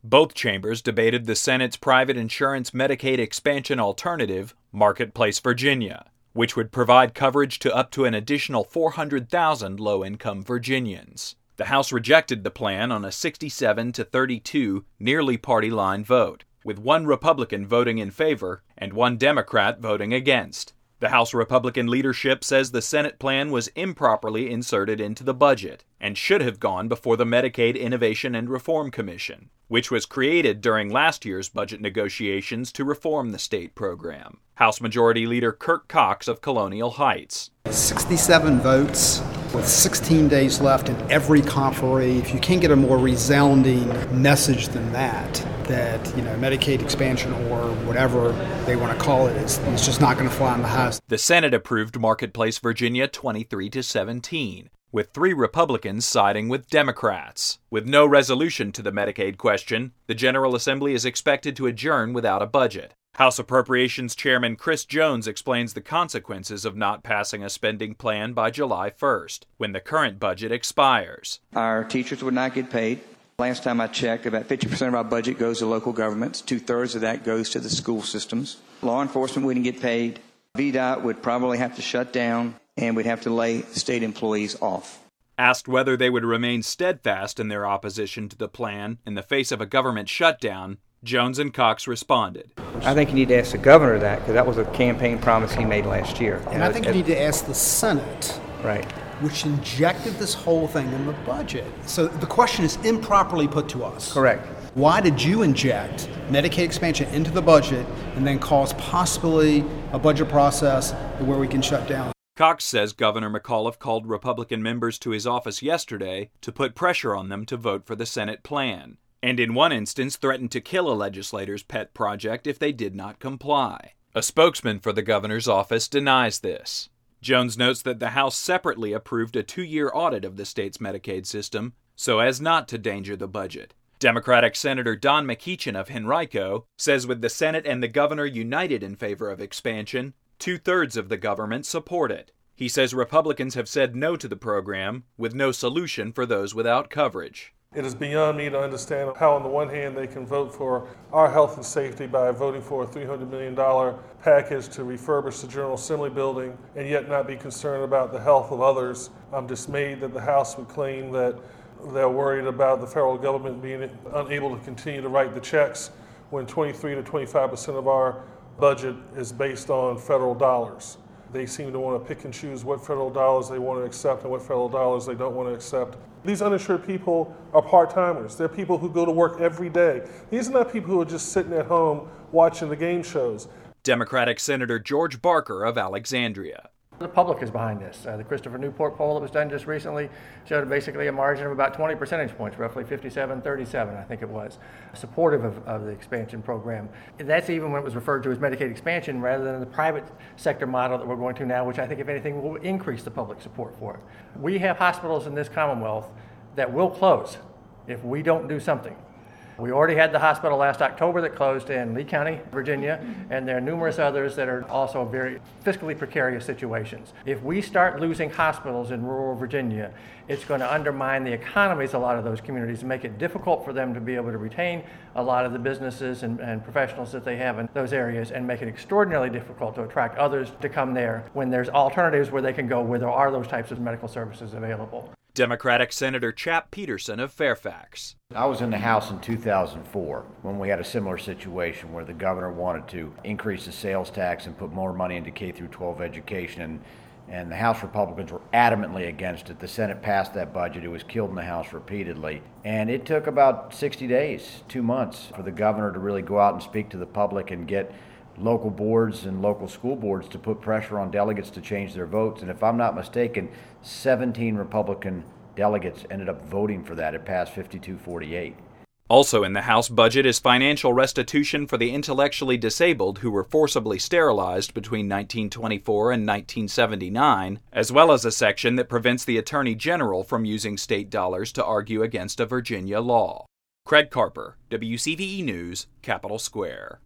Both chambers debated the Senate's private insurance Medicaid expansion alternative, Marketplace Virginia, which would provide coverage to up to an additional 400,000 low-income Virginians. The House rejected the plan on a 67-32 nearly party-line vote, with one Republican voting in favor and one Democrat voting against. The House Republican leadership says the Senate plan was improperly inserted into the budget and should have gone before the Medicaid Innovation and Reform Commission, which was created during last year's budget negotiations to reform the state program. House Majority Leader Kirk Cox of Colonial Heights. 67 votes with 16 days left in every conferee. If you can't get a more resounding message than that Medicaid expansion or whatever they want to call it is just not going to fly in the House. The Senate approved Marketplace Virginia 23-17, with 3 Republicans siding with Democrats. With no resolution to the Medicaid question, the General Assembly is expected to adjourn without a budget. House Appropriations Chairman Chris Jones explains the consequences of not passing a spending plan by July 1st, when the current budget expires. Our teachers would not get paid. Last time I checked, about 50% of our budget goes to local governments. 2/3 of that goes to the school systems. Law enforcement wouldn't get paid. VDOT would probably have to shut down, and we'd have to lay state employees off. Asked whether they would remain steadfast in their opposition to the plan in the face of a government shutdown, Jones and Cox responded. I think you need to ask the governor that, because that was a campaign promise he made last year. And I think you need to ask the Senate. Right. Which injected this whole thing in the budget. So the question is improperly put to us. Correct. Why did you inject Medicaid expansion into the budget and then cause possibly a budget process where we can shut down? Cox says Governor McAuliffe called Republican members to his office yesterday to put pressure on them to vote for the Senate plan, and in one instance threatened to kill a legislator's pet project if they did not comply. A spokesman for the governor's office denies this. Jones notes that the House separately approved a 2-year audit of the state's Medicaid system so as not to danger the budget. Democratic Senator Don McEachin of Henrico says with the Senate and the governor united in favor of expansion, 2/3 of the government support it. He says Republicans have said no to the program, with no solution for those without coverage. It is beyond me to understand how, on the one hand, they can vote for our health and safety by voting for a $300 million package to refurbish the General Assembly building and yet not be concerned about the health of others. I'm dismayed that the House would claim that they're worried about the federal government being unable to continue to write the checks when 23 to 25% of our budget is based on federal dollars. They seem to want to pick and choose what federal dollars they want to accept and what federal dollars they don't want to accept. These uninsured people are part-timers. They're people who go to work every day. These are not people who are just sitting at home watching the game shows. Democratic Senator George Barker of Alexandria. The public is behind this. The Christopher Newport poll that was done just recently showed basically a margin of about 20 percentage points, roughly 57-37, I think it was, supportive of the expansion program. And that's even when it was referred to as Medicaid expansion rather than the private sector model that we're going to now, which I think, if anything, will increase the public support for it. We have hospitals in this Commonwealth that will close if we don't do something. We already had the hospital last October that closed in Lee County, Virginia, and there are numerous others that are also very fiscally precarious situations. If we start losing hospitals in rural Virginia, it's going to undermine the economies of a lot of those communities and make it difficult for them to be able to retain a lot of the businesses and professionals that they have in those areas, and make it extraordinarily difficult to attract others to come there when there's alternatives where they can go where there are those types of medical services available. Democratic Senator Chap Peterson of Fairfax. I was in the House in 2004 when we had a similar situation where the governor wanted to increase the sales tax and put more money into K-12 education, and the House Republicans were adamantly against it. The Senate passed that budget. It was killed in the House repeatedly. And it took about 60 days, 2 months, for the governor to really go out and speak to the public and get local boards and local school boards to put pressure on delegates to change their votes. And if I'm not mistaken, 17 Republican delegates ended up voting for that. It passed 52-48. Also in the House budget is financial restitution for the intellectually disabled who were forcibly sterilized between 1924 and 1979, as well as a section that prevents the Attorney General from using state dollars to argue against a Virginia law. Craig Carper, WCVE News, Capitol Square.